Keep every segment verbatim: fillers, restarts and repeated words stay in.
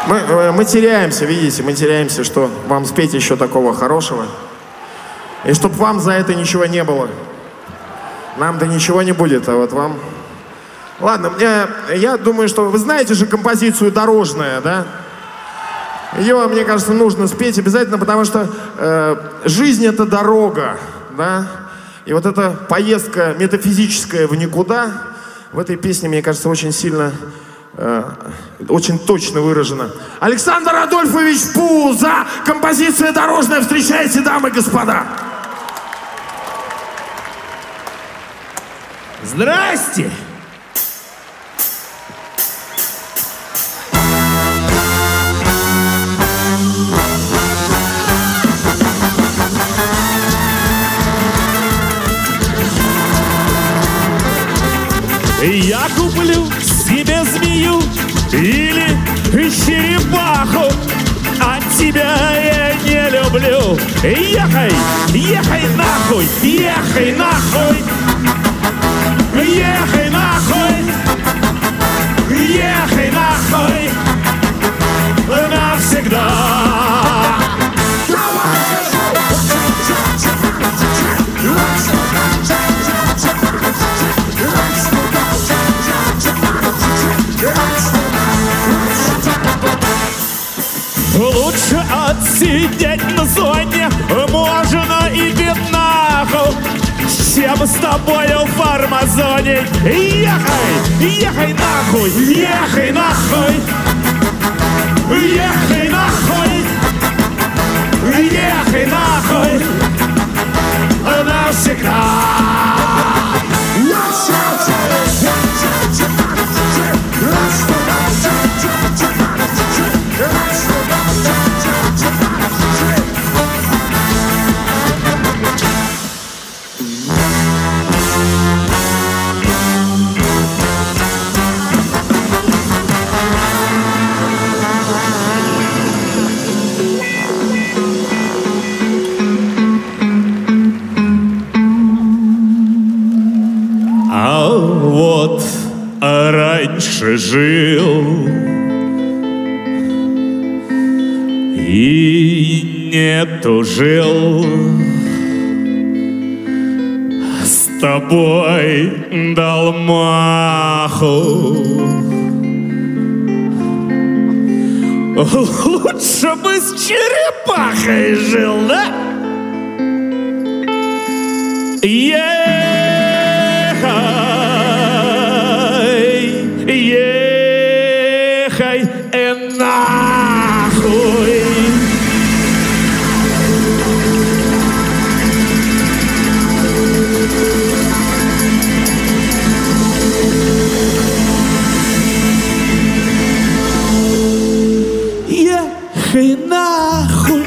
Мы, мы теряемся, видите, мы теряемся, что вам спеть еще такого хорошего. И чтоб вам за это ничего не было. Нам-то ничего не будет, а вот вам... Ладно, я, я думаю, что вы знаете же композицию «Дорожная», да? Ее, мне кажется, нужно спеть обязательно, потому что э, жизнь — это дорога, да? И вот эта поездка метафизическая в никуда в этой песне, мне кажется, очень сильно, э, очень точно выражена. Александр Адольфович Пуза, композиция «Дорожная». Встречайте, дамы и господа. Здрасте! Я куплю себе змею или черепаху, а тебя я не люблю. Ехай, ехай нахуй, ехай нахуй, ехай нахуй, ехай нахуй навсегда. Лучше отсидеть на зоне можно иди нахуй, чем с тобою в фармазоне. Ехай, ехай нахуй, ехай нахуй, ехай нахуй, ехай нахуй навсегда. А вот раньше жил и нету жил с тобой дал маху. Лучше бы с черепахой жил, да? Ехай, ехай и нахуй. Ехай нахуй,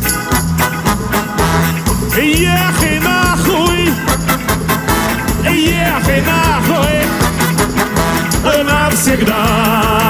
ехай нахуй, ехай нахуй навсегда.